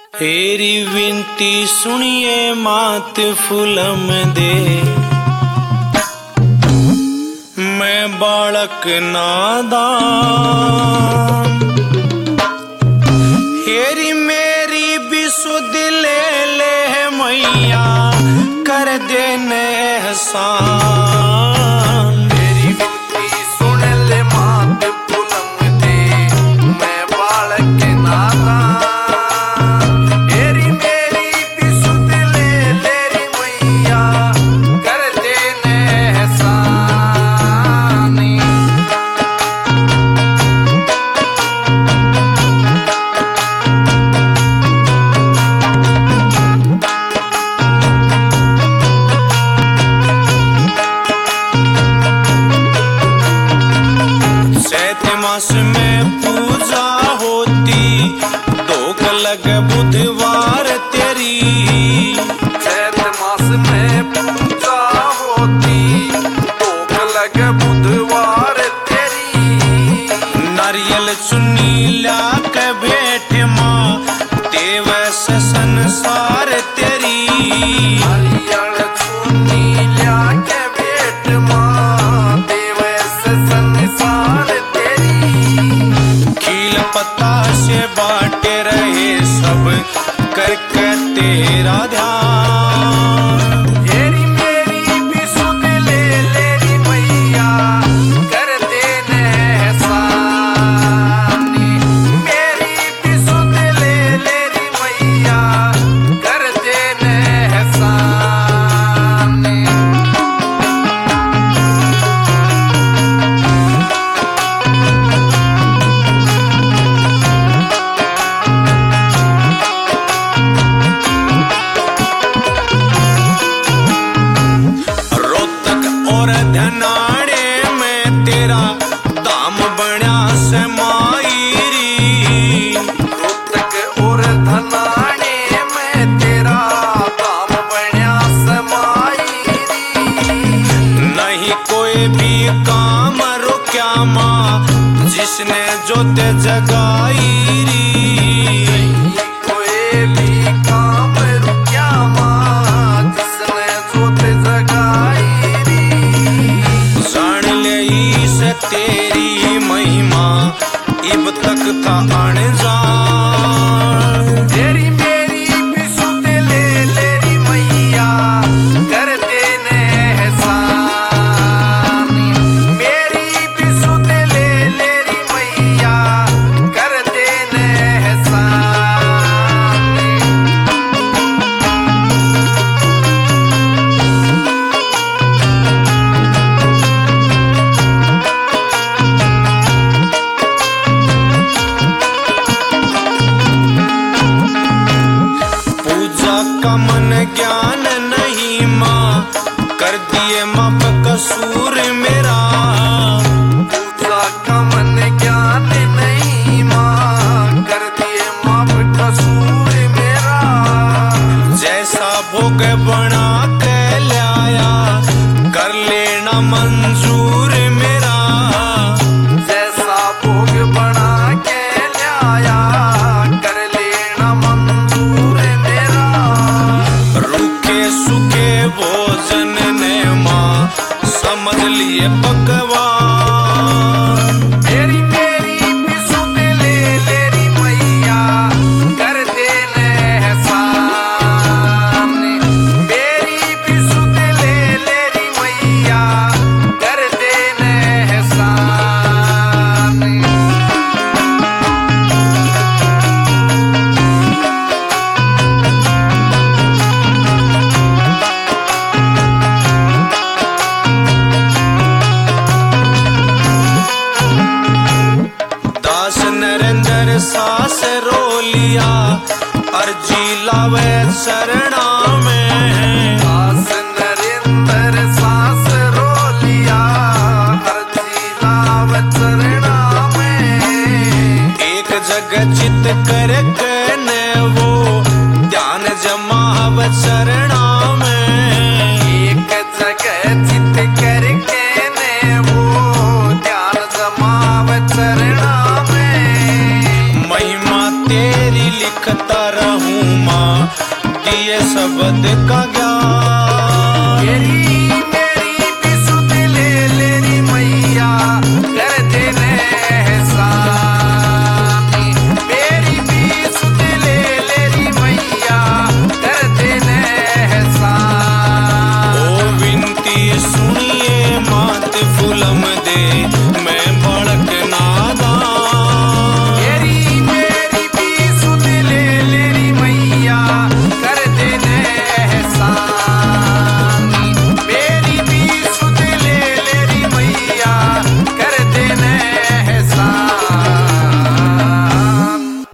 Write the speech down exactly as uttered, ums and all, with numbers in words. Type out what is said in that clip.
तेरी विनती सुनिए मात फुलम दे, मैं बालक नादान। हेरी मेरी बिसुध ले ले मैया, कर देने एहसान। तेरी विनती सुन ले मात फुलम दे, मैं बालक नादान। मास में पूजा होती, दोक लग बुधवार तेरी। चैत मास में पूजा होती, दोक लग बुधवार तेरी। नारियल चुन्नी ला के भेंट माँ, देव से संसार तेरी। नारियल चुन्नी ला के भेंट माँ, देव से संसार पता से बाटे रहे सब, करके तेरा ध्यान। तेरी मेरी बिसुध ले लेरी मैया, कर देने एहसान। मेरी बिसुध ले लेरी मैया, कर देने एहसान। धनाड़े में तेरा दाम बना से मायरी। रोहतक और धनाड़े में तेरा दाम बना से मायरी। नहीं कोई भी काम रुक्या माँ, जिसने जोते जगाई री। कोई भी काम रुक्या माँ, जिसने जोते जगाई। तेरी महिमा इब तक था अनजान। तेरी मेरी बिसुध ले लेरी मैया, कर देने एहसान। मेरी बिसुध ले लेरी मैया, कर देने एहसान। का मन ज्ञान नहीं माँ, कर दिए माप कसूर मेरा। पूजा का मन ज्ञान नहीं माँ, कर दिए माप कसूर मेरा। जैसा भोग बना के लाया, कर लेना मंजूर मेरा। जैसा भोग बना के लाया, कर लेना मंजूर मेरा। रूखे सूखे भोजन ने माँ, समझ लिए पकवान। तेरी मेरी बिसुध ले लेरी मैया, कर देने एहसान। मेरी बिसुध ले लेरी मैया, कर देने एहसान। नरेंद्र सास रो लिया, अर्जी लावे शरणा में। दास नरेंद्र सास रो लिया, अर्जी लावे शरणा में। एक जगह चित करके ने वो, ध्यान जमाव शरणा में। एक जगह चित करके ने वो, ध्यान जमाव शरणा में। महिमा तेरी लिखता रहूं माँ दिए शब्द का ज्ञान। मेरी मेरी भी सुध ले लेरी मैया कर देने एहसान। मेरी भी सुध ले लेरी मैया कर देने एहसान। ओ विनती सुनिए मात फूलम दे